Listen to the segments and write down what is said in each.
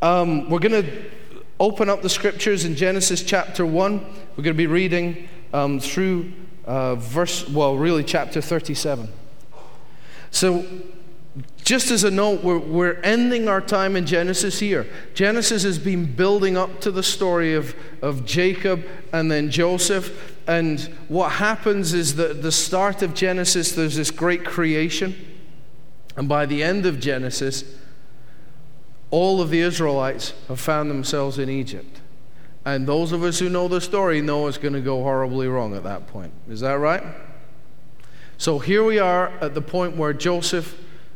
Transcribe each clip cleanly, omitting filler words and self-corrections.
We're going to open up the scriptures in Genesis chapter 1. We're going to be reading through chapter 37. So, just as a note, we're ending our time in Genesis here. Genesis has been building up to the story of Jacob and then Joseph. And what happens is that at the start of Genesis, there's this great creation. And by the end of Genesis, all of the Israelites have found themselves in Egypt. And those of us who know the story know it's going to go horribly wrong at that point. Is that right? So here we are at the point where Joseph's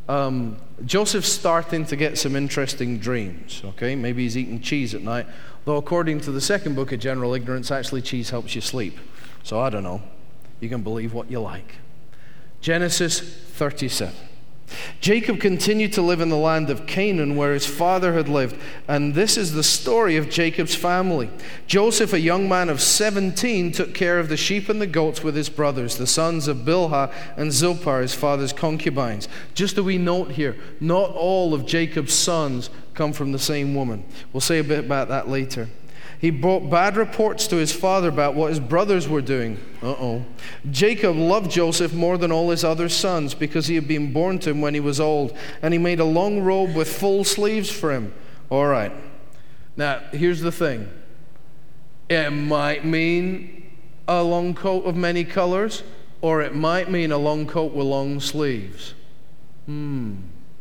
starting to get some interesting dreams. Okay, maybe he's eating cheese at night. Though according to the second book of General Ignorance, actually cheese helps you sleep. So I don't know. You can believe what you like. Genesis 37. Jacob continued to live in the land of Canaan where his father had lived, and this is the story of Jacob's family. Joseph, a young man of 17, took care of the sheep and the goats with his brothers, the sons of Bilhah and Zilpah, his father's concubines. Just a wee note here, not all of Jacob's sons come from the same woman. We'll say a bit about that later. He brought bad reports to his father about what his brothers were doing. Jacob loved Joseph more than all his other sons because he had been born to him when he was old, and he made a long robe with full sleeves for him. All right. Now, here's the thing. It might mean a long coat of many colors, or it might mean a long coat with long sleeves. I'm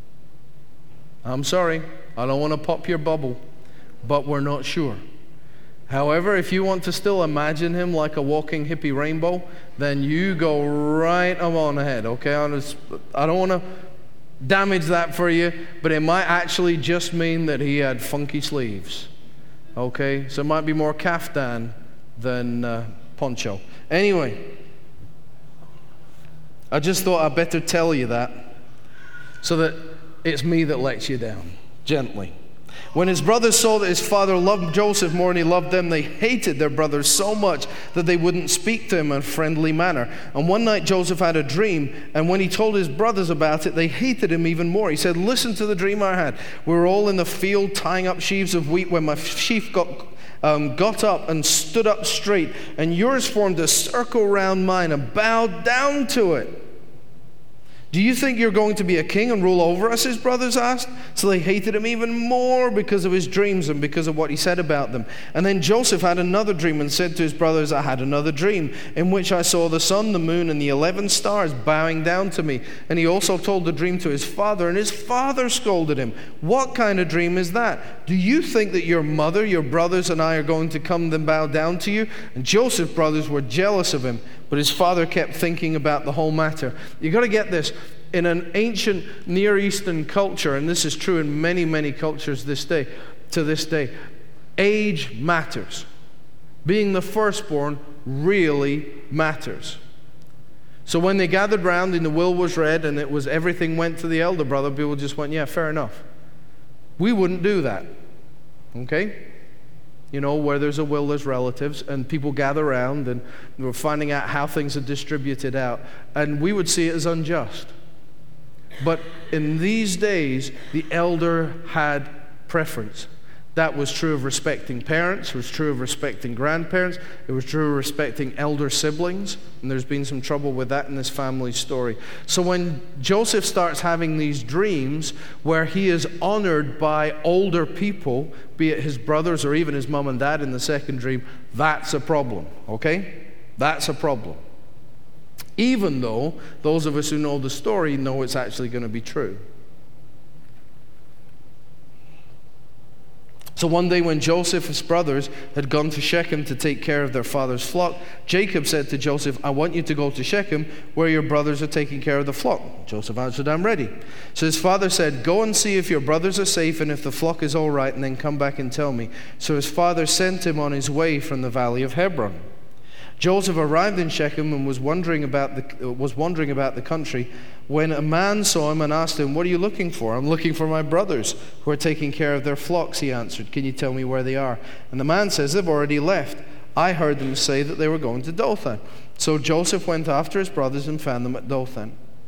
sorry. I don't want to pop your bubble, but we're not sure. However, if you want to still imagine him like a walking hippie rainbow, then you go right on ahead, okay? I don't want to damage that for you, but it might actually just mean that he had funky sleeves, okay? So it might be more kaftan than poncho. Anyway, I just thought I'd better tell you that so that it's me that lets you down, gently. When his brothers saw that his father loved Joseph more than he loved them, they hated their brother so much that they wouldn't speak to him in a friendly manner. And one night Joseph had a dream, and when he told his brothers about it, they hated him even more. He said, "Listen to the dream I had. We were all in the field tying up sheaves of wheat when my sheaf got up and stood up straight, and yours formed a circle round mine and bowed down to it. Do you think you're going to be a king and rule over us?" his brothers asked. So they hated him even more because of his dreams and because of what he said about them. And then Joseph had another dream and said to his brothers, "I had another dream in which I saw the sun, the moon, and the 11 stars bowing down to me." And he also told the dream to his father, and his father scolded him. "What kind of dream is that? Do you think that your mother, your brothers, and I are going to come and bow down to you?" And Joseph's brothers were jealous of him, but his father kept thinking about the whole matter. You got to get this. In an ancient Near Eastern culture, and this is true in many, many cultures to this day, age matters. Being the firstborn really matters. So when they gathered round and the will was read and everything went to the elder brother, people just went, "Yeah, fair enough." We wouldn't do that. Okay? You know, where there's a will, there's relatives, and people gather around and we're finding out how things are distributed out, and we would see it as unjust. But in these days, the elder had preference. That was true of respecting parents, it was true of respecting grandparents, it was true of respecting elder siblings, and there's been some trouble with that in this family story. So when Joseph starts having these dreams where he is honored by older people, be it his brothers or even his mom and dad in the second dream, that's a problem, okay? That's a problem. Even though those of us who know the story know it's actually going to be true. So one day when Joseph's brothers had gone to Shechem to take care of their father's flock, Jacob said to Joseph, "I want you to go to Shechem where your brothers are taking care of the flock." Joseph answered, "I'm ready." So his father said, "Go and see if your brothers are safe and if the flock is all right, and then come back and tell me." So his father sent him on his way from the valley of Hebron. Joseph arrived in Shechem and was wandering about the country when a man saw him and asked him, "What are you looking for?" "I'm looking for my brothers who are taking care of their flocks," he answered. "Can you tell me where they are?" And the man says, "They've already left. I heard them say that they were going to Dothan." So Joseph went after his brothers and found them at Dothan.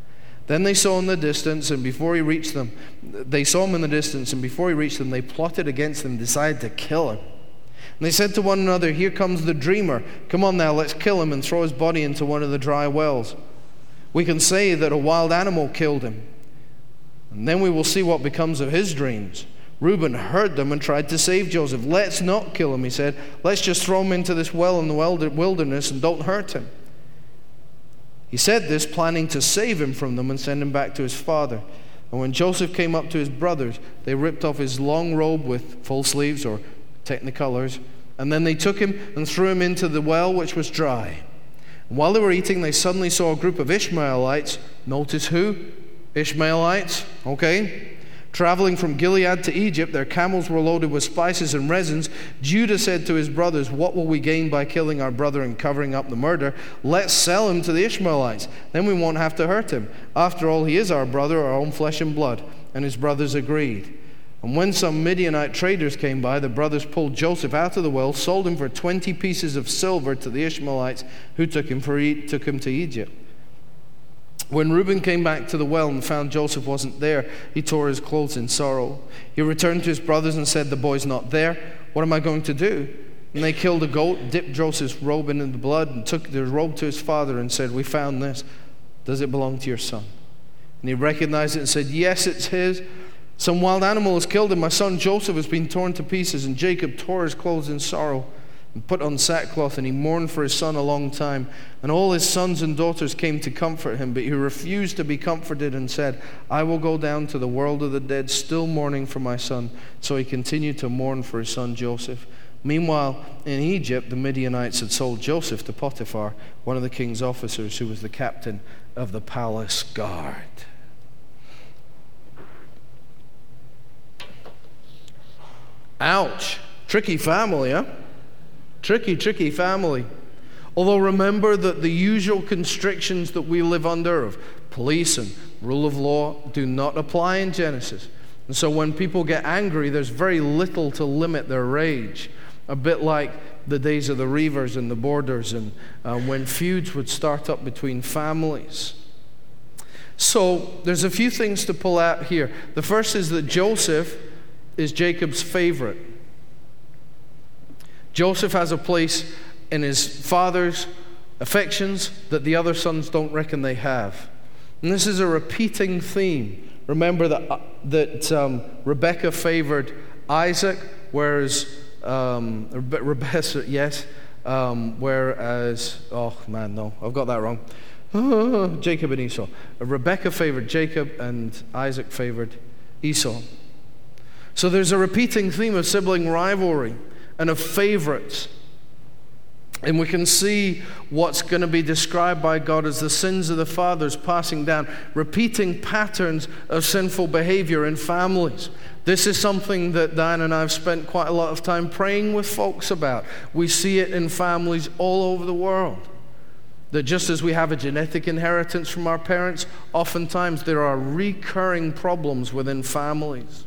Then they saw him in the distance, and before he reached them, they plotted against him, decided to kill him. And they said to one another, "Here comes the dreamer. Come on now, let's kill him and throw his body into one of the dry wells. We can say that a wild animal killed him, and then we will see what becomes of his dreams." Reuben heard them and tried to save Joseph. "Let's not kill him," he said. "Let's just throw him into this well in the wilderness and don't hurt him." He said this, planning to save him from them and send him back to his father. And when Joseph came up to his brothers, they ripped off his long robe with full sleeves, or technicolors, and then they took him and threw him into the well, which was dry. And while they were eating, they suddenly saw a group of Ishmaelites. Notice who? Ishmaelites, okay? Traveling from Gilead to Egypt, their camels were loaded with spices and resins. Judah said to his brothers, "What will we gain by killing our brother and covering up the murder? Let's sell him to the Ishmaelites. Then we won't have to hurt him. After all, he is our brother, our own flesh and blood." And his brothers agreed. And when some Midianite traders came by, the brothers pulled Joseph out of the well, sold him for 20 pieces of silver to the Ishmaelites, who took him to Egypt. When Reuben came back to the well and found Joseph wasn't there, he tore his clothes in sorrow. He returned to his brothers and said, "The boy's not there. What am I going to do?" And they killed a goat, dipped Joseph's robe in the blood, and took the robe to his father and said, "We found this. Does it belong to your son?" And he recognized it and said, "Yes, it's his. Some wild animal has killed him. My son Joseph has been torn to pieces." And Jacob tore his clothes in sorrow and put on sackcloth, and he mourned for his son a long time. And all his sons and daughters came to comfort him, but he refused to be comforted and said, "I will go down to the world of the dead, still mourning for my son." So he continued to mourn for his son Joseph. Meanwhile, in Egypt, the Midianites had sold Joseph to Potiphar, one of the king's officers, who was the captain of the palace guard. Ouch. Tricky family, huh? Tricky family. Although remember that the usual constrictions that we live under of police and rule of law do not apply in Genesis. And so when people get angry, there's very little to limit their rage. A bit like the days of the Reavers and the Borders, and when feuds would start up between families. So there's a few things to pull out here. The first is that Joseph is Jacob's favorite. Joseph has a place in his father's affections that the other sons don't reckon they have. And this is a repeating theme. Remember that Rebekah favored Isaac, whereas Rebecca, yes, whereas, oh man, no, I've got that wrong. Jacob and Esau. Rebekah favored Jacob and Isaac favored Esau. So there's a repeating theme of sibling rivalry and of favorites. And we can see what's going to be described by God as the sins of the fathers passing down, repeating patterns of sinful behavior in families. This is something that Diane and I have spent quite a lot of time praying with folks about. We see it in families all over the world. That just as we have a genetic inheritance from our parents, oftentimes there are recurring problems within families.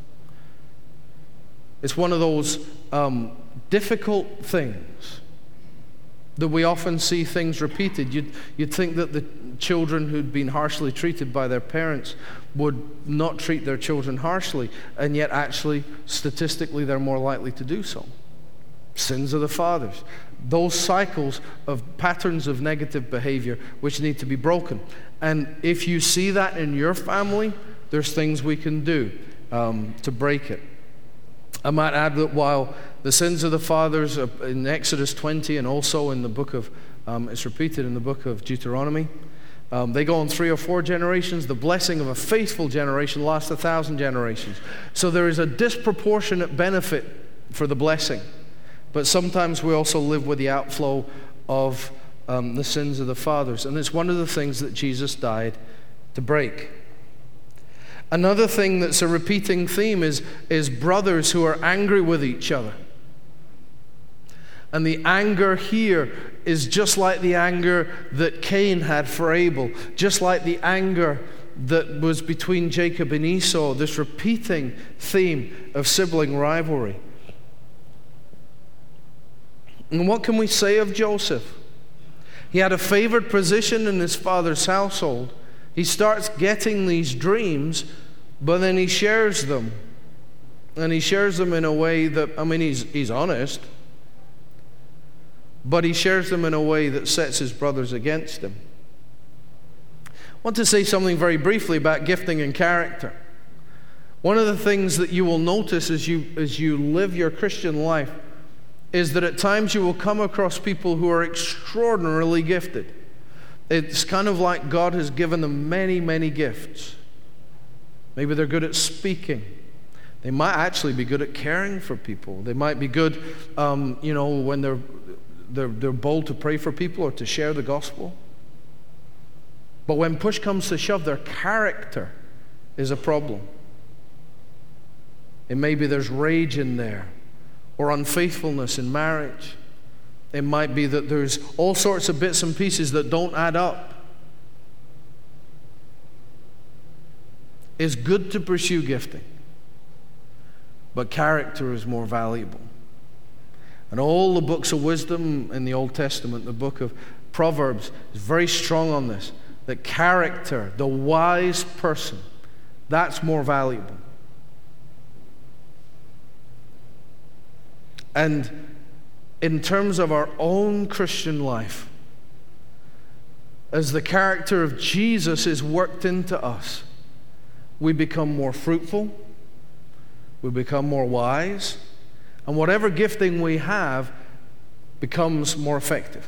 It's one of those difficult things that we often see things repeated. You'd think that the children who'd been harshly treated by their parents would not treat their children harshly, and yet actually, statistically, they're more likely to do so. Sins of the fathers. Those cycles of patterns of negative behavior which need to be broken. And if you see that in your family, there's things we can do to break it. I might add that while the sins of the fathers in Exodus 20 and also in the book of, it's repeated in the book of Deuteronomy, they go on 3 or 4 generations. The blessing of a faithful generation lasts 1,000 generations. So there is a disproportionate benefit for the blessing. But sometimes we also live with the outflow of the sins of the fathers. And it's one of the things that Jesus died to break. Another thing that's a repeating theme is brothers who are angry with each other. And the anger here is just like the anger that Cain had for Abel, just like the anger that was between Jacob and Esau, this repeating theme of sibling rivalry. And what can we say of Joseph? He had a favored position in his father's household, He starts getting these dreams, but then he shares them. And he shares them in a way that, he's honest, but he shares them in a way that sets his brothers against him. I want to say something very briefly about gifting and character. One of the things that you will notice as you live your Christian life is that at times you will come across people who are extraordinarily gifted. It's kind of like God has given them many, many gifts. Maybe they're good at speaking. They might actually be good at caring for people. They might be good, when they're bold to pray for people or to share the gospel. But when push comes to shove, their character is a problem. It may be there's rage in there, or unfaithfulness in marriage. It might be that there's all sorts of bits and pieces that don't add up. It's good to pursue gifting, but character is more valuable. And all the books of wisdom in the Old Testament, the book of Proverbs, is very strong on this, that character, the wise person, that's more valuable. And in terms of our own Christian life, as the character of Jesus is worked into us, we become more fruitful, we become more wise, and whatever gifting we have becomes more effective.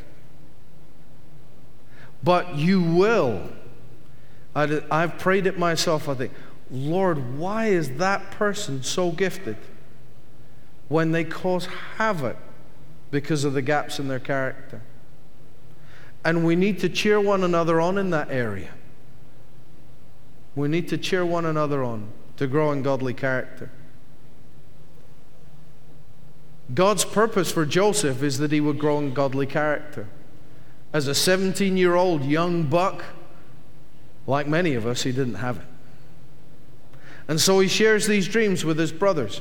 But you will, I've prayed it myself, I think, Lord, why is that person so gifted when they cause havoc because of the gaps in their character? And we need to cheer one another on in that area. We need to cheer one another on to grow in godly character. God's purpose for Joseph is that he would grow in godly character. As a 17-year-old young buck, like many of us, he didn't have it. And so he shares these dreams with his brothers.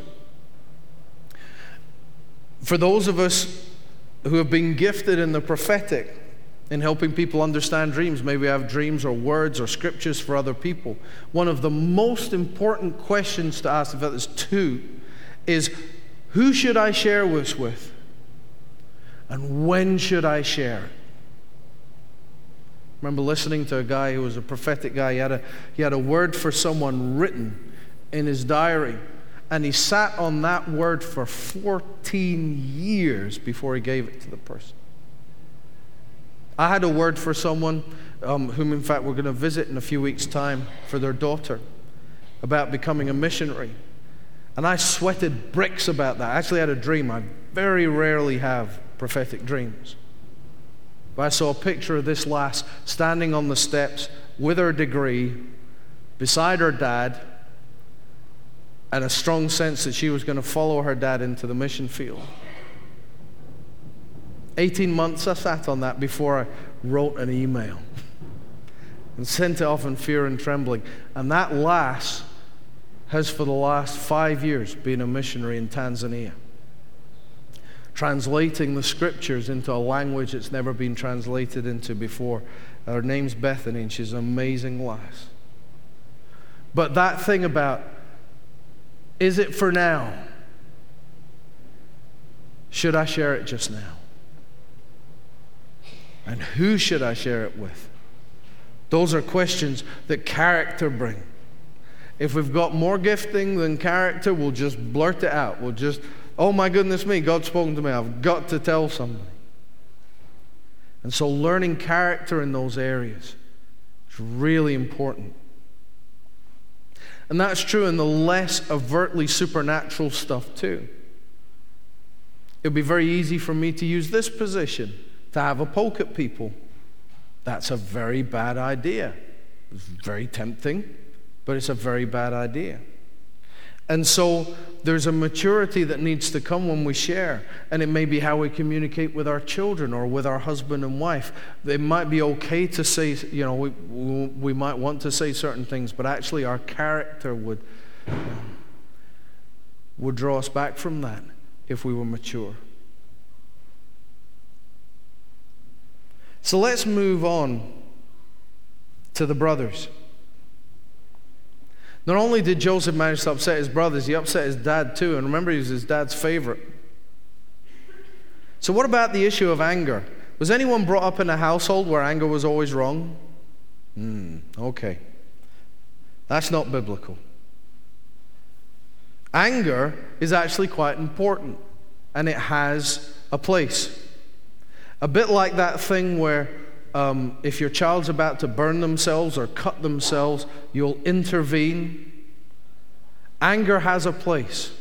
For those of us who have been gifted in the prophetic, in helping people understand dreams, maybe have dreams or words or scriptures for other people, one of the most important questions to ask, in fact there's two, is who should I share this with? And when should I share it? I remember listening to a guy who was a prophetic guy. He had a word for someone written in his diary. And he sat on that word for 14 years before he gave it to the person. I had a word for someone whom, in fact, we're going to visit in a few weeks' time for their daughter about becoming a missionary. And I sweated bricks about that. I actually had a dream. I very rarely have prophetic dreams. But I saw a picture of this lass standing on the steps with her degree beside her dad, and a strong sense that she was going to follow her dad into the mission field. 18 months I sat on that before I wrote an email and sent it off in fear and trembling. And that lass has for the last 5 years been a missionary in Tanzania, translating the scriptures into a language that's never been translated into before. Her name's Bethany, and she's an amazing lass. But that thing about, is it for now? Should I share it just now? And who should I share it with? Those are questions that character brings. If we've got more gifting than character, we'll just blurt it out. We'll just, oh my goodness me, God's spoken to me. I've got to tell somebody. And so learning character in those areas is really important. And that's true in the less overtly supernatural stuff too. It would be very easy for me to use this position to have a poke at people. That's a very bad idea. It's very tempting, but it's a very bad idea. And so there's a maturity that needs to come when we share. And it may be how we communicate with our children or with our husband and wife. It might be okay to say, we might want to say certain things, but actually our character would draw us back from that if we were mature. So let's move on to the brothers. Not only did Joseph manage to upset his brothers, he upset his dad too. And remember, he was his dad's favorite. So what about the issue of anger? Was anyone brought up in a household where anger was always wrong? Okay. That's not biblical. Anger is actually quite important, and it has a place. A bit like that thing where if your child's about to burn themselves or cut themselves, you'll intervene. Anger has a place.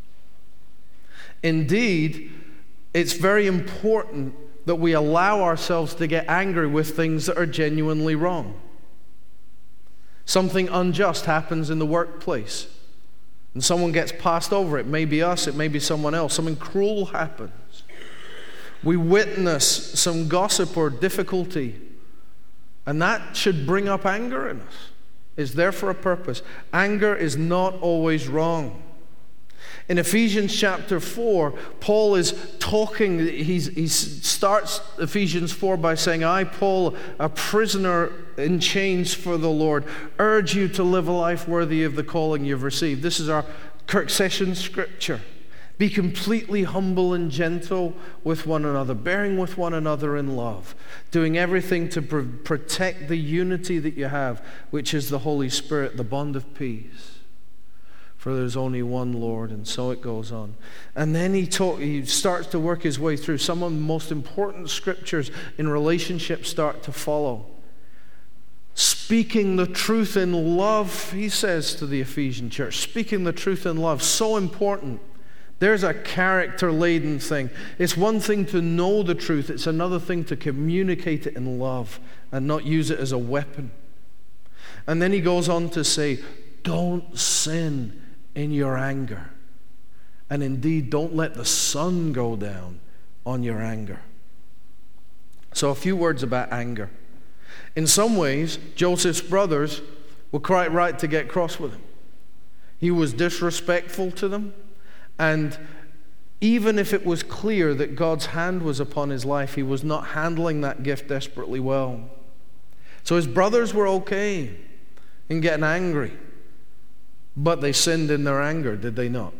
Indeed, it's very important that we allow ourselves to get angry with things that are genuinely wrong. Something unjust happens in the workplace, and someone gets passed over. It may be us, it may be someone else. Something cruel happens. We witness some gossip or difficulty, and that should bring up anger in us. It's there for a purpose. Anger is not always wrong. In Ephesians chapter 4, Paul is talking. He starts Ephesians 4 by saying, I, Paul, a prisoner in chains for the Lord, urge you to live a life worthy of the calling you've received. This is our Kirk Sessions scripture. Be completely humble and gentle with one another, bearing with one another in love, doing everything to protect the unity that you have, which is the Holy Spirit, the bond of peace. For there's only one Lord, and so it goes on. And then he starts to work his way through. Some of the most important scriptures in relationships start to follow. Speaking the truth in love, he says to the Ephesian church. Speaking the truth in love, so important. There's a character-laden thing. It's one thing to know the truth. It's another thing to communicate it in love and not use it as a weapon. And then he goes on to say, don't sin in your anger. And indeed, don't let the sun go down on your anger. So a few words about anger. In some ways, Joseph's brothers were quite right to get cross with him. He was disrespectful to them. And even if it was clear that God's hand was upon his life, he was not handling that gift desperately well. So his brothers were okay in getting angry. But they sinned in their anger, did they not?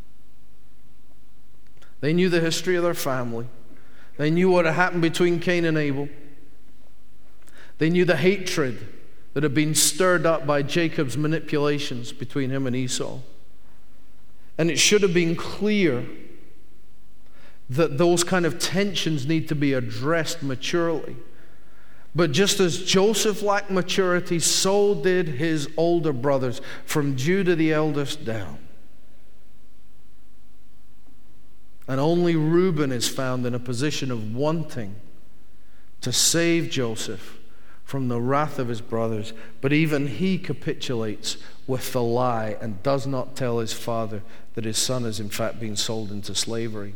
They knew the history of their family. They knew what had happened between Cain and Abel. They knew the hatred that had been stirred up by Jacob's manipulations between him and Esau. And it should have been clear that those kind of tensions need to be addressed maturely. But just as Joseph lacked maturity, so did his older brothers, from Judah the eldest down. And only Reuben is found in a position of wanting to save Joseph from the wrath of his brothers. But even he capitulates with the lie and does not tell his father that his son is in fact being sold into slavery.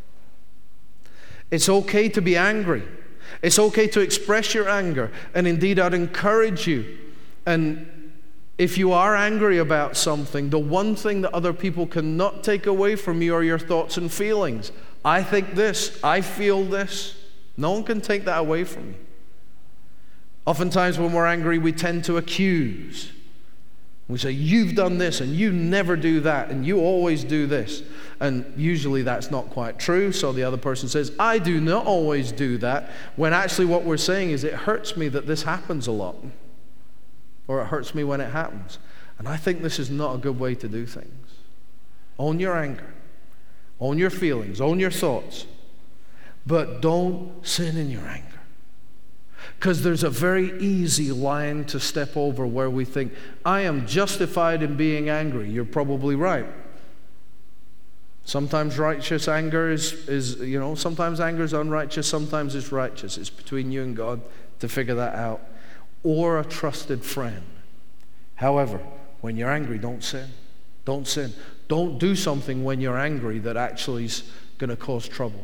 It's okay to be angry. It's okay to express your anger. And indeed, I'd encourage you, and if you are angry about something, the one thing that other people cannot take away from you are your thoughts and feelings. I think this, I feel this. No one can take that away from you. Oftentimes when we're angry, we tend to accuse. We say, you've done this, and you never do that, and you always do this. And usually that's not quite true, so the other person says, I do not always do that, when actually what we're saying is, it hurts me that this happens a lot. Or it hurts me when it happens. And I think this is not a good way to do things. Own your anger. Own your feelings. Own your thoughts. But don't sin in your anger. Because there's a very easy line to step over where we think, I am justified in being angry. You're probably right. Sometimes righteous anger is sometimes anger is unrighteous, sometimes it's righteous. It's between you and God to figure that out. Or a trusted friend. However, when you're angry, don't sin. Don't sin. Don't do something when you're angry that actually is going to cause trouble.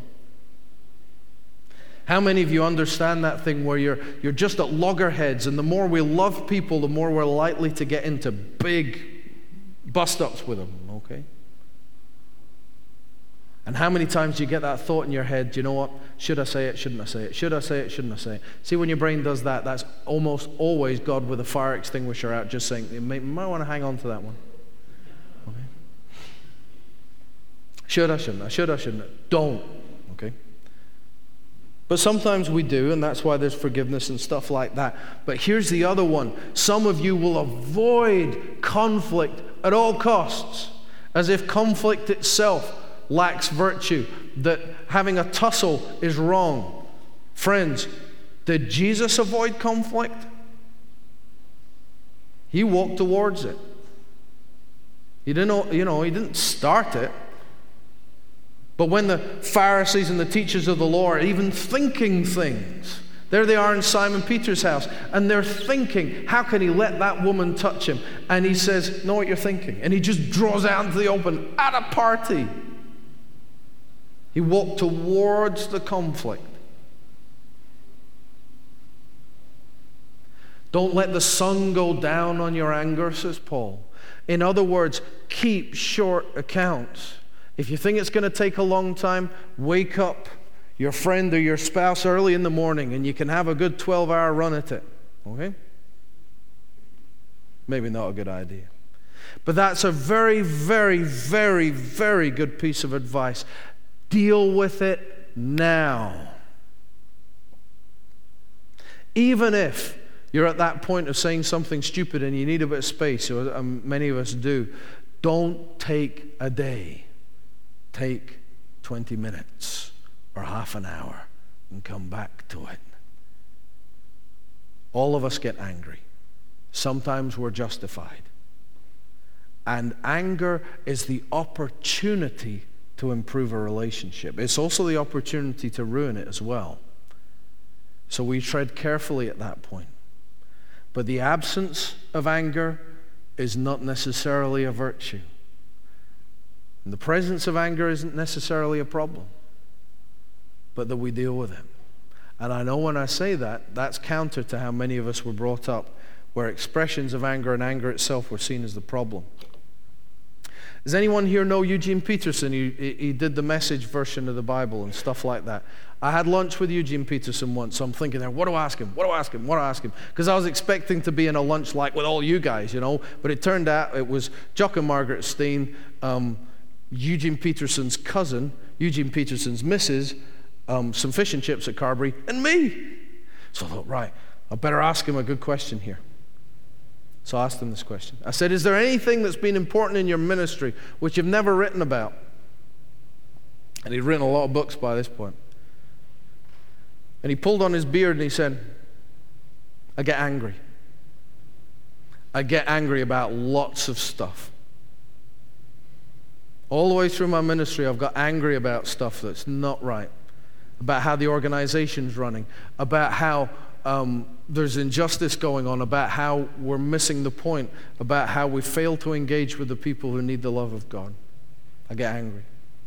How many of you understand that thing where you're just at loggerheads, and the more we love people, the more we're likely to get into big bust-ups with them, okay? And how many times do you get that thought in your head, do you know what? Should I say it? Shouldn't I say it? Should I say it? Shouldn't I say it? See, when your brain does that, that's almost always God with a fire extinguisher out just saying, you might want to hang on to that one. Okay? Should I? Shouldn't I? Should I? Shouldn't I? Don't. Okay? But sometimes we do, and that's why there's forgiveness and stuff like that. But here's the other one. Some of you will avoid conflict at all costs, as if conflict itself lacks virtue, that having a tussle is wrong. Friends, did Jesus avoid conflict? He walked towards it. He didn't start it. But when the Pharisees and the teachers of the law are even thinking things, there they are in Simon Peter's house, and they're thinking, how can he let that woman touch him? And he says, know what you're thinking. And he just draws out into the open at a party. He walked towards the conflict. Don't let the sun go down on your anger, says Paul. In other words, keep short accounts. If you think it's going to take a long time, wake up your friend or your spouse early in the morning and you can have a good 12-hour run at it. Okay? Maybe not a good idea. But that's a very, very, very, very good piece of advice. Deal with it now. Even if you're at that point of saying something stupid and you need a bit of space, or many of us do, don't take a day. Take 20 minutes or half an hour and come back to it. All of us get angry. Sometimes we're justified. And anger is the opportunity to improve a relationship. It's also the opportunity to ruin it as well. So we tread carefully at that point. But the absence of anger is not necessarily a virtue. And the presence of anger isn't necessarily a problem, but that we deal with it. And I know when I say that, that's counter to how many of us were brought up, where expressions of anger and anger itself were seen as the problem. Does anyone here know Eugene Peterson? He did the Message version of the Bible and stuff like that. I had lunch with Eugene Peterson once, so I'm thinking there, what do I ask him? What do I ask him? What do I ask him? Because I was expecting to be in a lunch like with all you guys, but it turned out it was Jock and Margaret Steen, Eugene Peterson's cousin, Eugene Peterson's missus, some fish and chips at Carberry, and me. So I thought, right, I better ask him a good question here. So I asked him this question. I said, is there anything that's been important in your ministry which you've never written about? And he'd written a lot of books by this point. And he pulled on his beard and he said, I get angry. I get angry about lots of stuff. All the way through my ministry, I've got angry about stuff that's not right. About how the organization's running. About how there's injustice going on. About how we're missing the point. About how we fail to engage with the people who need the love of God. I get angry.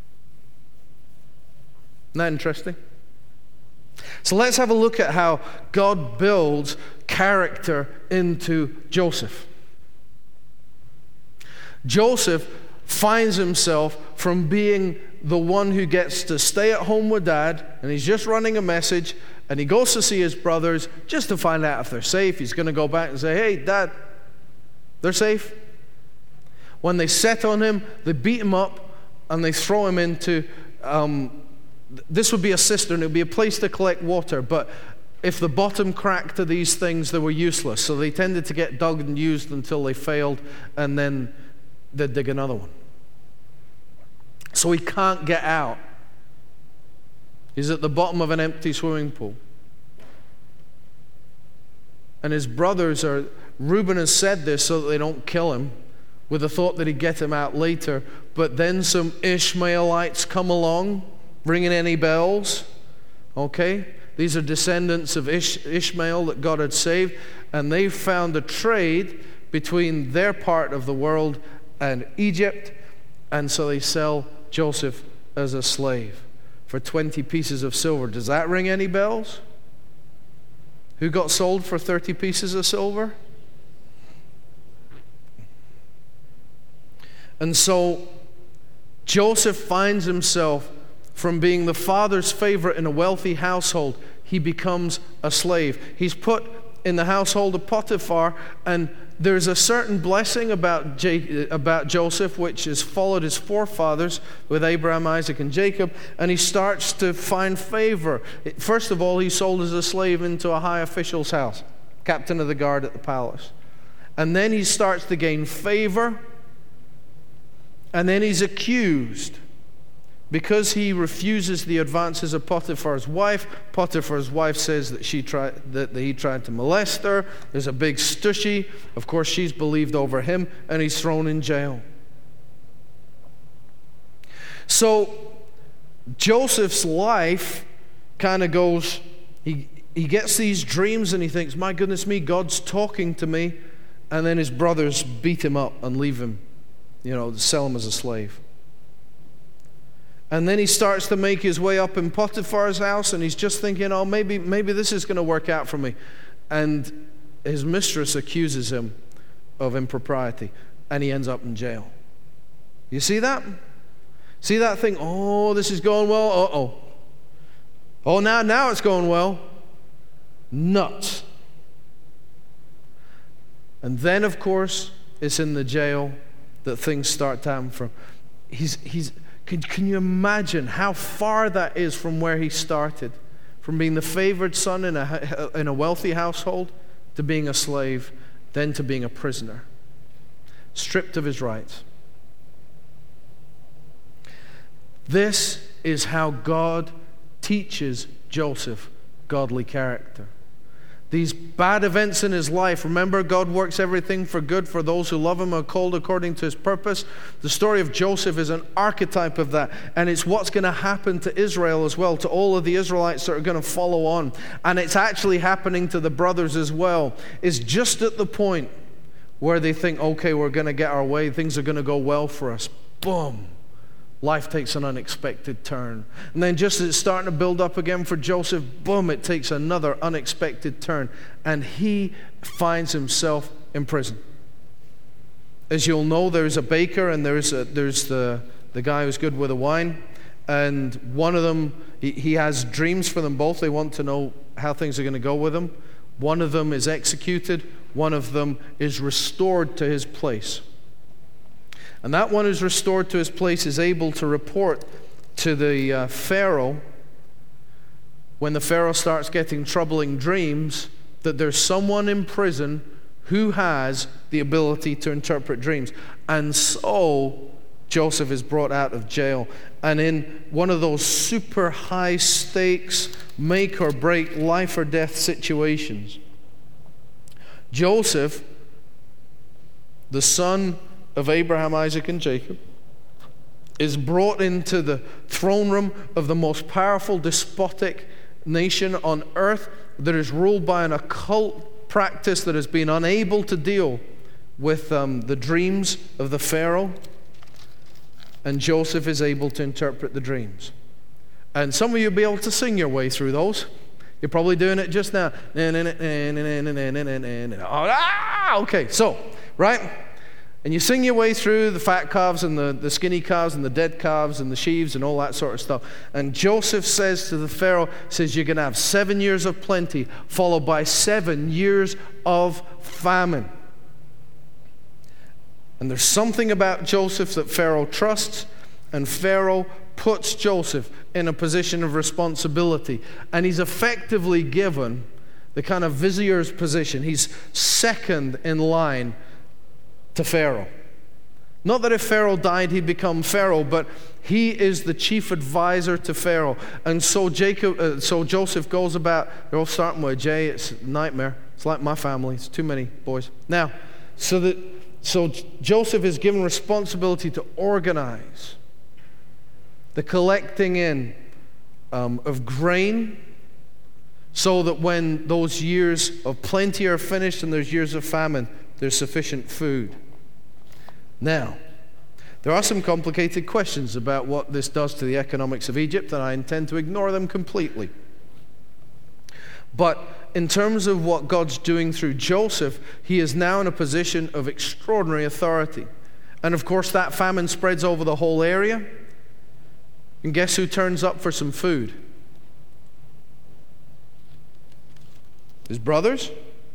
Isn't that interesting? So let's have a look at how God builds character into Joseph. Joseph finds himself from being the one who gets to stay at home with dad, and he's just running a message, and he goes to see his brothers just to find out if they're safe. He's going to go back and say, hey, Dad, they're safe. When they set on him, they beat him up, and they throw him into, this would be a cistern. It would be a place to collect water, but if the bottom cracked to these things, they were useless. So they tended to get dug and used until they failed, and then they'd dig another one. So he can't get out. He's at the bottom of an empty swimming pool. And his brothers Reuben has said this so that they don't kill him, with the thought that he'd get him out later. But then some Ishmaelites come along, ringing any bells. Okay? These are descendants of Ishmael that God had saved. And they found a trade between their part of the world and Egypt. And so they sell Joseph as a slave for 20 pieces of silver. Does that ring any bells? Who got sold for 30 pieces of silver? And so Joseph finds himself, from being the father's favorite in a wealthy household, he becomes a slave. He's put in the household of Potiphar, and there's a certain blessing about Joseph, which has followed his forefathers with Abraham, Isaac, and Jacob, and he starts to find favor. First of all, he's sold as a slave into a high official's house, captain of the guard at the palace. And then he starts to gain favor, and then he's accused. Because he refuses the advances of Potiphar's wife, Potiphar's wife says that he tried to molest her. There's a big stushy. Of course, she's believed over him, and he's thrown in jail. So Joseph's life kind of goes, he gets these dreams and he thinks, my goodness me, God's talking to me. And then his brothers beat him up and leave him, sell him as a slave. And then he starts to make his way up in Potiphar's house, and he's just thinking, maybe this is going to work out for me. And his mistress accuses him of impropriety, and he ends up in jail. You see that? See that thing? Oh, this is going well. Uh-oh. Oh, now it's going well. Nuts. And then, of course, it's in the jail that things start to happen for him. Can you imagine how far that is from where he started? From being the favored son in a wealthy household, to being a slave, then to being a prisoner, stripped of his rights. This is how God teaches Joseph godly character. These bad events in his life, remember, God works everything for good for those who love him, are called according to his purpose. The story of Joseph is an archetype of that, and it's what's going to happen to Israel as well, to all of the Israelites that are going to follow on. And it's actually happening to the brothers as well. It's just at the point where they think, okay, we're going to get our way, things are going to go well for us. Boom. Life takes an unexpected turn. And then just as it's starting to build up again for Joseph, boom, it takes another unexpected turn. And he finds himself in prison. As you'll know, there's a baker and there's the guy who's good with the wine. And one of them, he has dreams for them both. They want to know how things are going to go with them. One of them is executed. One of them is restored to his place. And that one who's restored to his place is able to report to the Pharaoh, when the Pharaoh starts getting troubling dreams, that there's someone in prison who has the ability to interpret dreams. And so Joseph is brought out of jail. And in one of those super high stakes, make or break, life or death situations, Joseph, the son of Abraham, Isaac, and Jacob, is brought into the throne room of the most powerful despotic nation on earth that is ruled by an occult practice that has been unable to deal with the dreams of the Pharaoh. And Joseph is able to interpret the dreams. And some of you will be able to sing your way through those. You're probably doing it just now. Okay, so, right? And you sing your way through the fat calves and the skinny calves and the dead calves and the sheaves and all that sort of stuff. And Joseph says to the Pharaoh, you're going to have 7 years of plenty, followed by 7 years of famine. And there's something about Joseph that Pharaoh trusts, and Pharaoh puts Joseph in a position of responsibility. And he's effectively given the kind of vizier's position. He's second in line to Pharaoh. Not that if Pharaoh died, he'd become Pharaoh, but he is the chief advisor to Pharaoh. And so Joseph goes about, they're all starting with a J, it's a nightmare. It's like my family, it's too many boys. Now, so Joseph is given responsibility to organize the collecting in of grain, so that when those years of plenty are finished and there's years of famine, there's sufficient food. Now, there are some complicated questions about what this does to the economics of Egypt, and I intend to ignore them completely. But in terms of what God's doing through Joseph, he is now in a position of extraordinary authority. And of course, that famine spreads over the whole area. And guess who turns up for some food? His brothers?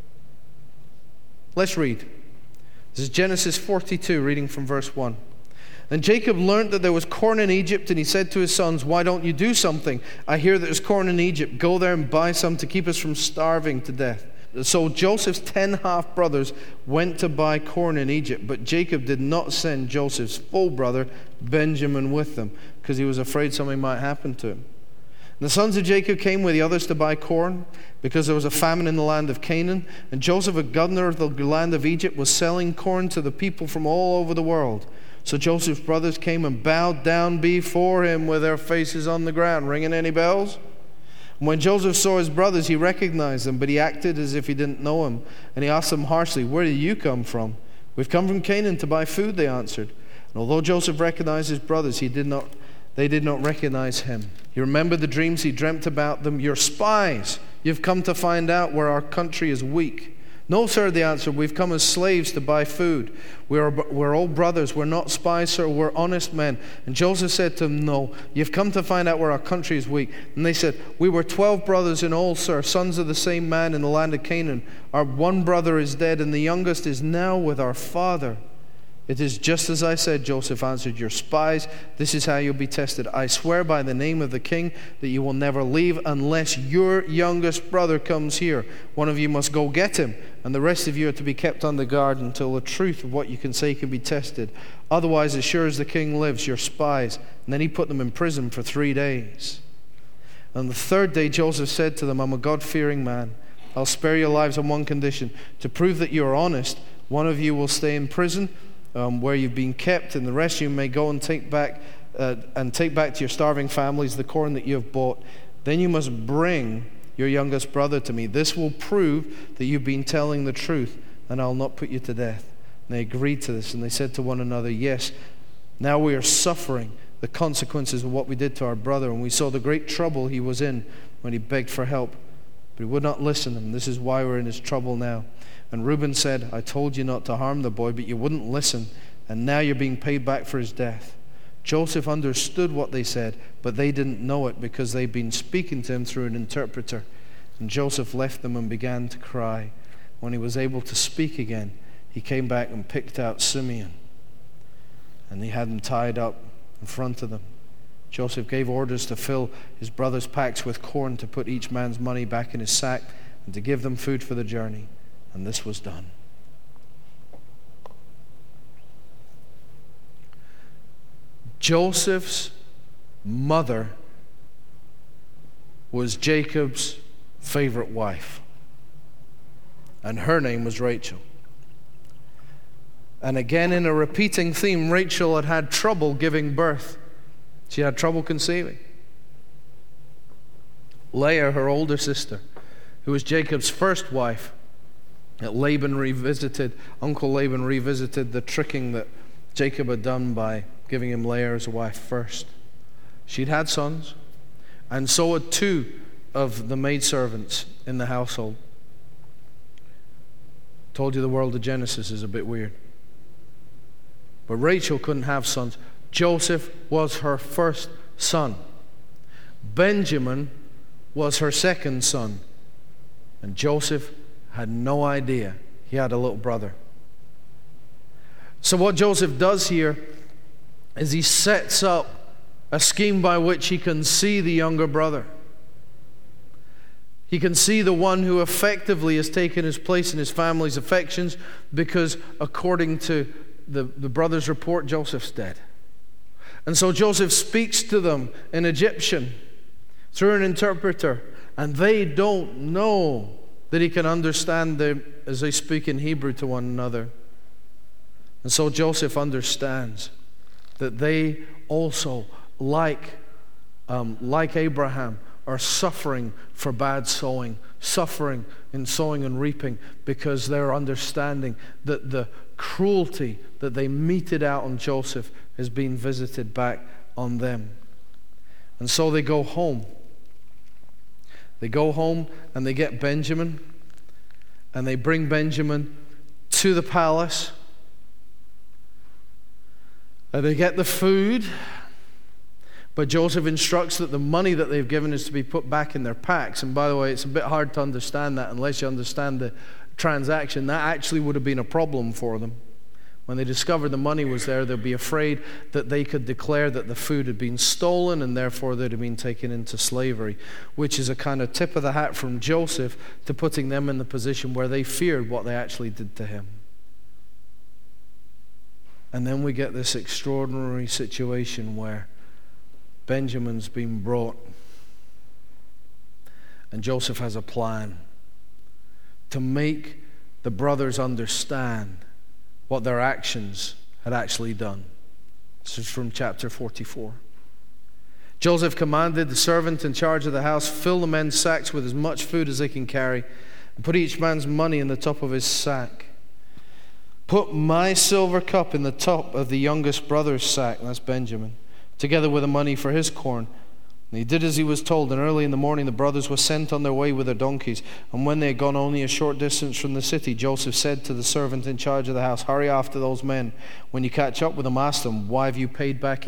Let's read. This is Genesis 42, reading from verse 1. And Jacob learned that there was corn in Egypt, and he said to his sons, "Why don't you do something? I hear there's corn in Egypt. Go there and buy some to keep us from starving to death." So Joseph's 10 half-brothers went to buy corn in Egypt, but Jacob did not send Joseph's full brother Benjamin with them, because he was afraid something might happen to him. And the sons of Jacob came with the others to buy corn, because there was a famine in the land of Canaan. And Joseph, a governor of the land of Egypt, was selling corn to the people from all over the world. So Joseph's brothers came and bowed down before him with their faces on the ground. Ringing any bells? And when Joseph saw his brothers, he recognized them, but he acted as if he didn't know him. And he asked them harshly, "Where do you come from?" "We've come from Canaan to buy food," they answered. And although Joseph recognized his brothers, they did not recognize him. He remembered the dreams he dreamt about them. "You're spies. You've come to find out where our country is weak." "No, sir," they answered. "We've come as slaves to buy food. We're all brothers. We're not spies, sir. We're honest men." And Joseph said to them, "No, you've come to find out where our country is weak." And they said, "We were 12 brothers in all, sir, sons of the same man in the land of Canaan. Our one brother is dead, and the youngest is now with our father." "It is just as I said," Joseph answered. "You're spies. This is how you'll be tested. I swear by the name of the king that you will never leave unless your youngest brother comes here. One of you must go get him, and the rest of you are to be kept under guard until the truth of what you can say can be tested. Otherwise, as sure as the king lives, you're spies." And then he put them in prison for 3 days. On the third day, Joseph said to them, "I'm a God-fearing man. I'll spare your lives on one condition. To prove that you're honest, one of you will stay in prison where you've been kept, and the rest of you may go and take back to your starving families the corn that you have bought. Then you must bring your youngest brother to me. This will prove that you've been telling the truth, and I'll not put you to death." And they agreed to this, and they said to one another, "Yes, now we are suffering the consequences of what we did to our brother, and we saw the great trouble he was in when he begged for help. But he would not listen, and this is why we're in his trouble now." And Reuben said, "I told you not to harm the boy, but you wouldn't listen, and now you're being paid back for his death." Joseph understood what they said, but they didn't know it because they'd been speaking to him through an interpreter. And Joseph left them and began to cry. When he was able to speak again, he came back and picked out Simeon, and he had him tied up in front of them. Joseph gave orders to fill his brothers' packs with corn, to put each man's money back in his sack, and to give them food for the journey. And this was done. Joseph's mother was Jacob's favorite wife, and her name was Rachel. And again, in a repeating theme, Rachel had had trouble giving birth. She had trouble conceiving. Leah, her older sister, who was Jacob's first wife, Uncle Laban revisited the tricking that Jacob had done by giving him Leah as a wife first. She'd had sons, and so had 2 of the maidservants in the household. Told you the world of Genesis is a bit weird. But Rachel couldn't have sons. Joseph was her first son. Benjamin was her second son. And Joseph had no idea he had a little brother. So what Joseph does here is he sets up a scheme by which he can see the younger brother. He can see the one who effectively has taken his place in his family's affections, because according to the brother's report, Joseph's dead. And so Joseph speaks to them in Egyptian through an interpreter, and they don't know that he can understand them as they speak in Hebrew to one another. And so Joseph understands that they also, like Abraham, are suffering for bad sowing, suffering in sowing and reaping, because they're understanding that the cruelty that they meted out on Joseph has been visited back on them. And so they go home. They go home and they get Benjamin, and they bring Benjamin to the palace, and they get the food. But Joseph instructs that the money that they've given is to be put back in their packs. And by the way, it's a bit hard to understand that unless you understand the transaction. That actually would have been a problem for them. When they discovered the money was there, they'd be afraid that they could declare that the food had been stolen and therefore they'd have been taken into slavery, which is a kind of tip of the hat from Joseph to putting them in the position where they feared what they actually did to him. And then we get this extraordinary situation where Benjamin's been brought, and Joseph has a plan to make the brothers understand what their actions had actually done. This is from chapter 44. Joseph commanded the servant in charge of the house, fill the men's sacks with as much food as they can carry, and put each man's money in the top of his sack. Put my silver cup in the top of the youngest brother's sack, that's Benjamin, together with the money for his corn. And he did as he was told, and early in the morning the brothers were sent on their way with their donkeys. And when they had gone only a short distance from the city, Joseph said to the servant in charge of the house, hurry after those men. When you catch up with them, ask them, why have you paid back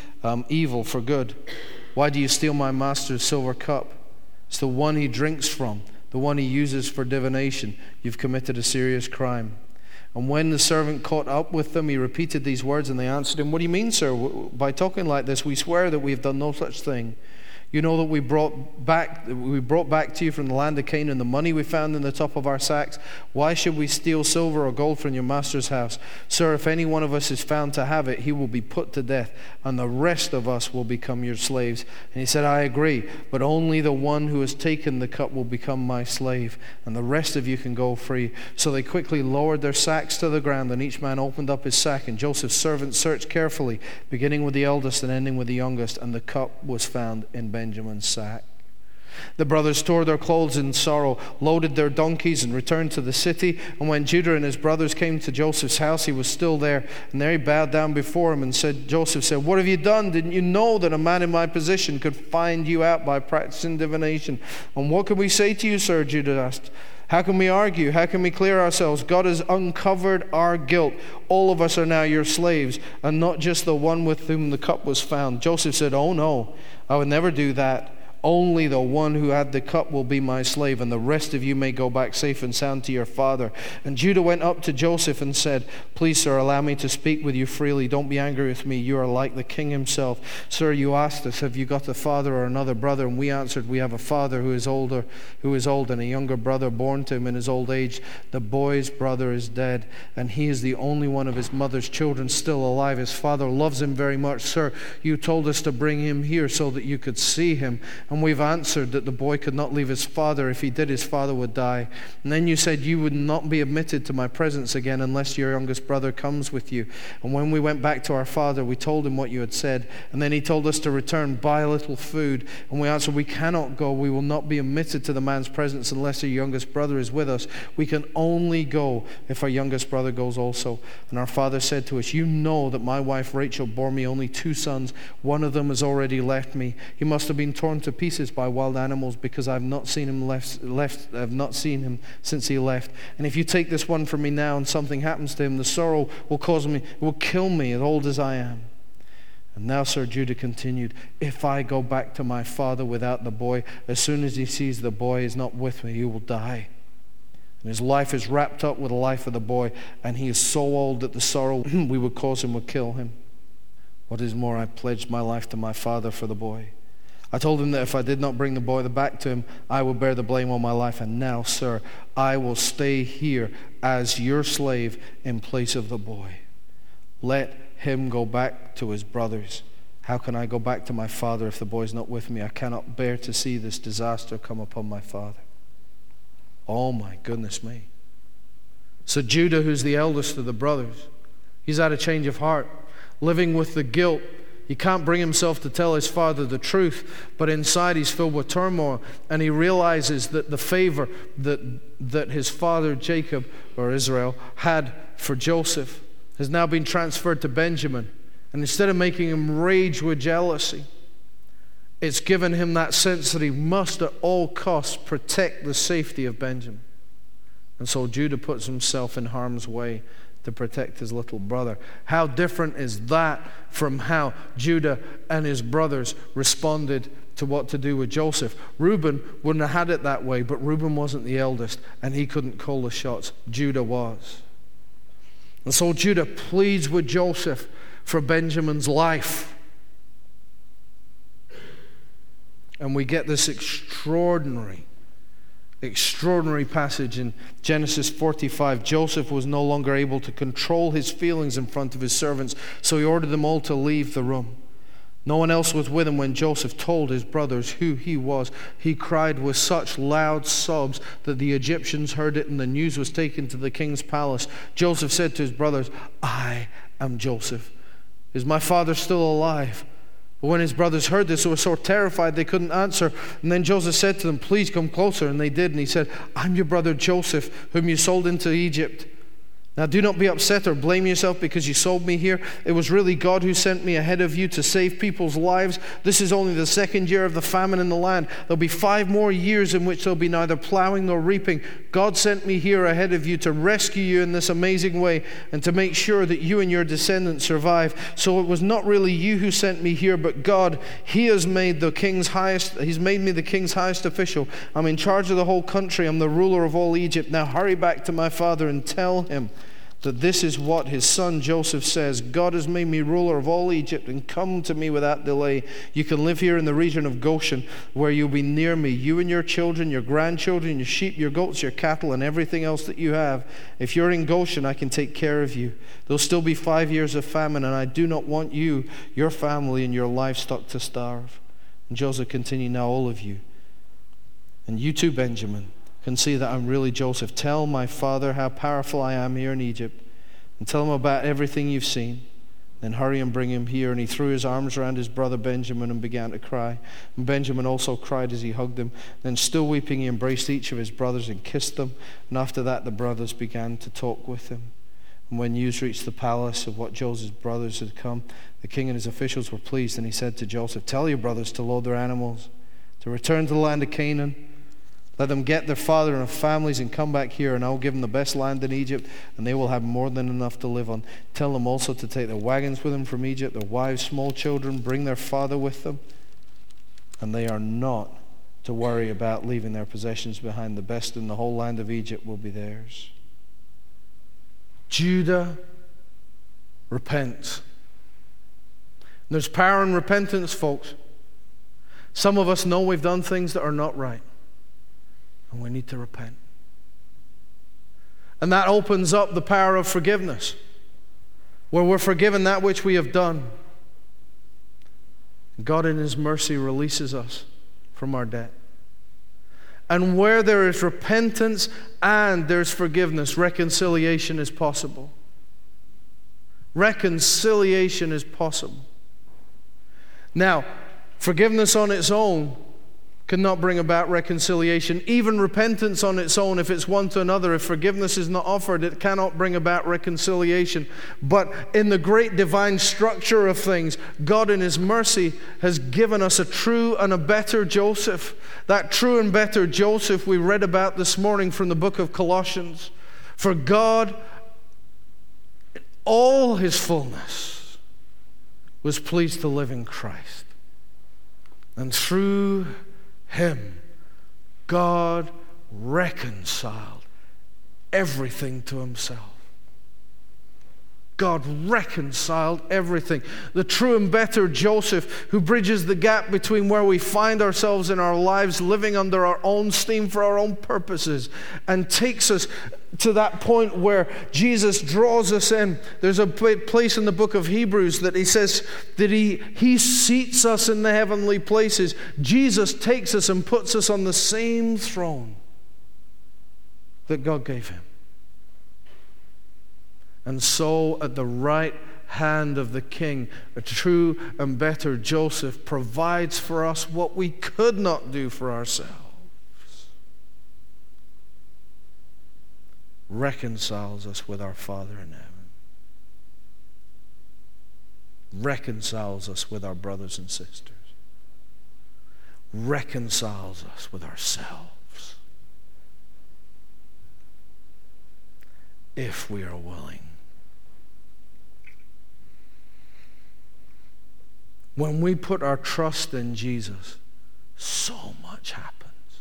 evil for good? Why do you steal my master's silver cup? It's the one he drinks from, the one he uses for divination. You've committed a serious crime. And when the servant caught up with them, he repeated these words, and they answered him, what do you mean, sir? By talking like this, we swear that we have done no such thing. You know that we brought back to you from the land of Canaan the money we found in the top of our sacks. Why should we steal silver or gold from your master's house? Sir, if any one of us is found to have it, he will be put to death, and the rest of us will become your slaves. And he said, I agree, but only the one who has taken the cup will become my slave, and the rest of you can go free. So they quickly lowered their sacks to the ground, and each man opened up his sack, and Joseph's servants searched carefully, beginning with the eldest and ending with the youngest, and the cup was found in Benjamin's sack. The brothers tore their clothes in sorrow, loaded their donkeys, and returned to the city. And when Judah and his brothers came to Joseph's house, he was still there. And there he bowed down before him and said, Joseph said, what have you done? Didn't you know that a man in my position could find you out by practicing divination? And what can we say to you, sir? Judah asked. How can we argue? How can we clear ourselves? God has uncovered our guilt. All of us are now your slaves, and not just the one with whom the cup was found. Joseph said, oh no, I would never do that. Only the one who had the cup will be my slave, and the rest of you may go back safe and sound to your father. And Judah went up to Joseph and said, please, sir, allow me to speak with you freely. Don't be angry with me. You are like the king himself. Sir, you asked us, have you got a father or another brother? And we answered, we have a father who is old, and a younger brother born to him in his old age. The boy's brother is dead, and he is the only one of his mother's children still alive. His father loves him very much. Sir, you told us to bring him here so that you could see him. And we've answered that the boy could not leave his father. If he did, his father would die. And then you said you would not be admitted to my presence again unless your youngest brother comes with you. And when we went back to our father, we told him what you had said. And then he told us to return, buy a little food. And we answered, we cannot go. We will not be admitted to the man's presence unless our youngest brother is with us. We can only go if our youngest brother goes also. And our father said to us, you know that my wife Rachel bore me only 2 sons. One of them has already left me. He must have been torn to pieces by wild animals, because I've not seen him I've not seen him since he left. And if you take this one from me now and something happens to him, the sorrow will kill me, as old as I am. And now, sir, Judah continued, if I go back to my father without the boy, as soon as he sees the boy is not with me, he will die. And his life is wrapped up with the life of the boy, and he is so old that the sorrow we would cause him would kill him. What is more, I pledged my life to my father for the boy. I told him that if I did not bring the boy back to him, I would bear the blame on my life. And now, sir, I will stay here as your slave in place of the boy. Let him go back to his brothers. How can I go back to my father if the boy is not with me? I cannot bear to see this disaster come upon my father. Oh my goodness me. So Judah, who's the eldest of the brothers, he's had a change of heart, living with the guilt. He can't bring himself to tell his father the truth, but inside he's filled with turmoil, and he realizes that the favor that his father Jacob, or Israel, had for Joseph has now been transferred to Benjamin. And instead of making him rage with jealousy, it's given him that sense that he must at all costs protect the safety of Benjamin. And so Judah puts himself in harm's way to protect his little brother. How different is that from how Judah and his brothers responded to what to do with Joseph? Reuben wouldn't have had it that way, but Reuben wasn't the eldest, and he couldn't call the shots. Judah was. And so Judah pleads with Joseph for Benjamin's life. And we get this extraordinary passage in Genesis 45. Joseph was no longer able to control his feelings in front of his servants, so he ordered them all to leave the room. No one else was with him when Joseph told his brothers who he was. He cried with such loud sobs that the Egyptians heard it, and the news was taken to the king's palace. Joseph said to his brothers, "I am Joseph. Is my father still alive?" But when his brothers heard this, they were so terrified they couldn't answer. And then Joseph said to them, "Please come closer." And they did. And he said, "I'm your brother Joseph, whom you sold into Egypt. Now do not be upset or blame yourself because you sold me here. It was really God who sent me ahead of you to save people's lives. This is only the second year of the famine in the land. There'll be 5 more years in which there'll be neither plowing nor reaping. God sent me here ahead of you to rescue you in this amazing way and to make sure that you and your descendants survive. So it was not really you who sent me here, but God. He's made me the king's highest official. I'm in charge of the whole country. I'm the ruler of all Egypt. Now hurry back to my father and tell him that this is what his son Joseph says. God has made me ruler of all Egypt, and come to me without delay. You can live here in the region of Goshen, where you'll be near me, you and your children, your grandchildren, your sheep, your goats, your cattle, and everything else that you have. If you're in Goshen, I can take care of you. There'll still be 5 years of famine, and I do not want you, your family, and your livestock to starve." And Joseph continued, "Now all of you, and you too, Benjamin, can see that I'm really Joseph. Tell my father how powerful I am here in Egypt, and tell him about everything you've seen. Then hurry and bring him here." And he threw his arms around his brother Benjamin and began to cry. And Benjamin also cried as he hugged him. Then still weeping, he embraced each of his brothers and kissed them. And after that, the brothers began to talk with him. And when news reached the palace of what Joseph's brothers had come, the king and his officials were pleased. And he said to Joseph, "Tell your brothers to load their animals, to return to the land of Canaan. Let them get their father and their families and come back here, and I will give them the best land in Egypt, and they will have more than enough to live on. Tell them also to take their wagons with them from Egypt, their wives, small children, bring their father with them. And they are not to worry about leaving their possessions behind. The best in the whole land of Egypt will be theirs." Judah repents. There's power in repentance, folks. Some of us know we've done things that are not right, and we need to repent. And that opens up the power of forgiveness, where we're forgiven that which we have done. God in His mercy releases us from our debt. And where there is repentance and there's forgiveness, reconciliation is possible. Reconciliation is possible. Now, forgiveness on its own cannot bring about reconciliation. Even repentance on its own, if it's one to another, if forgiveness is not offered, it cannot bring about reconciliation. But in the great divine structure of things, God in His mercy has given us a true and a better Joseph. That true and better Joseph we read about this morning from the book of Colossians. For God, in all His fullness, was pleased to live in Christ. And through Him, God reconciled everything to Himself. God reconciled everything. The true and better Joseph, who bridges the gap between where we find ourselves in our lives, living under our own steam for our own purposes, and takes us to that point where Jesus draws us in. There's a place in the book of Hebrews that he says that he seats us in the heavenly places. Jesus takes us and puts us on the same throne that God gave Him. And so at the right hand of the King, a true and better Joseph provides for us what we could not do for ourselves. Reconciles us with our Father in heaven. Reconciles us with our brothers and sisters. Reconciles us with ourselves. If we are willing When we put our trust in Jesus, so much happens.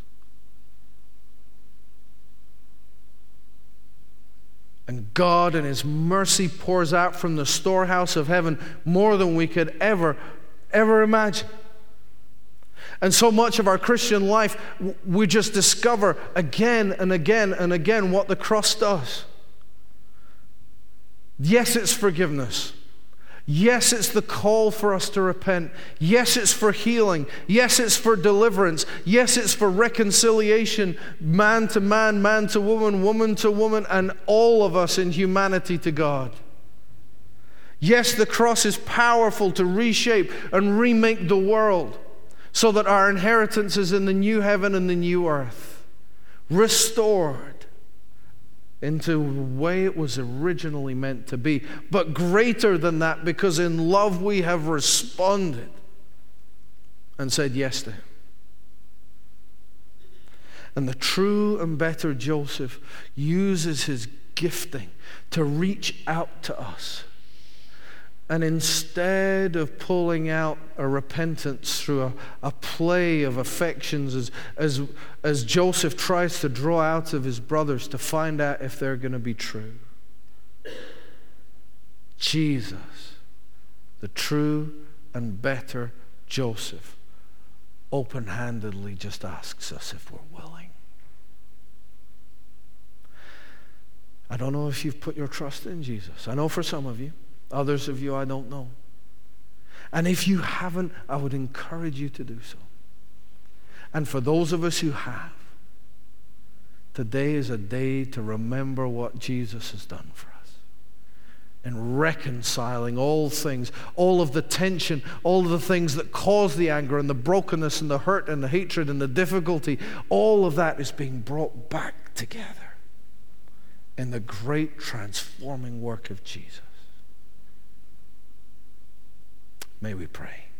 And God in His mercy pours out from the storehouse of heaven more than we could ever imagine. And so much of our Christian life, we just discover again and again and again what the cross does. Yes, it's forgiveness. Yes, it's the call for us to repent. Yes, it's for healing. Yes, it's for deliverance. Yes, it's for reconciliation, man to man, man to woman, woman to woman, and all of us in humanity to God. Yes, the cross is powerful to reshape and remake the world so that our inheritance is in the new heaven and the new earth, restored into the way it was originally meant to be. But greater than that, because in love we have responded and said yes to Him. And the true and better Joseph uses his gifting to reach out to us. And instead of pulling out a repentance through a play of affections, as Joseph tries to draw out of his brothers to find out if they're going to be true, Jesus, the true and better Joseph, open-handedly just asks us if we're willing. I don't know if you've put your trust in Jesus. I know for some of you. Others of you, I don't know. And if you haven't, I would encourage you to do so. And for those of us who have, today is a day to remember what Jesus has done for us in reconciling all things, all of the tension, all of the things that cause the anger and the brokenness and the hurt and the hatred and the difficulty. All of that is being brought back together in the great transforming work of Jesus. May we pray.